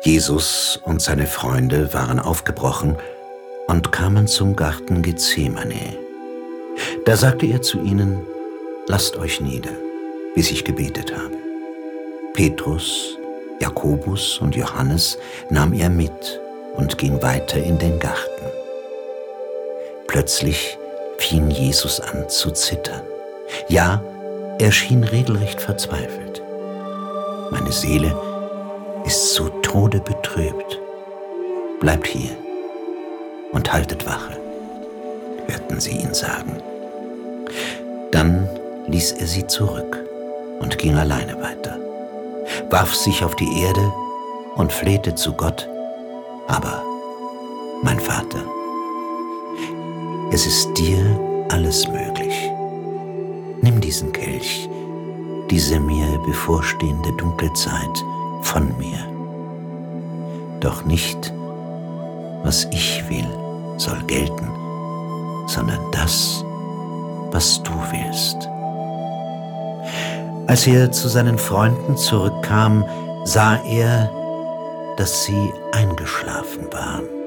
Jesus und seine Freunde waren aufgebrochen und kamen zum Garten Gethsemane. Da sagte er zu ihnen: Lasst euch nieder, bis ich gebetet habe. Petrus, Jakobus und Johannes nahm er mit und ging weiter in den Garten. Plötzlich fing Jesus an zu zittern. Ja, er schien regelrecht verzweifelt. Meine Seele ist zu Tode betrübt. Bleibt hier und haltet Wache, hörten sie ihn sagen. Dann ließ er sie zurück und ging alleine weiter, warf sich auf die Erde und flehte zu Gott: Aber, mein Vater, es ist dir alles möglich. Nimm diesen Kelch, diese mir bevorstehende dunkle Zeit von mir. Doch nicht, was ich will, soll gelten, sondern das, was du willst. Als er zu seinen Freunden zurückkam, sah er, dass sie eingeschlafen waren.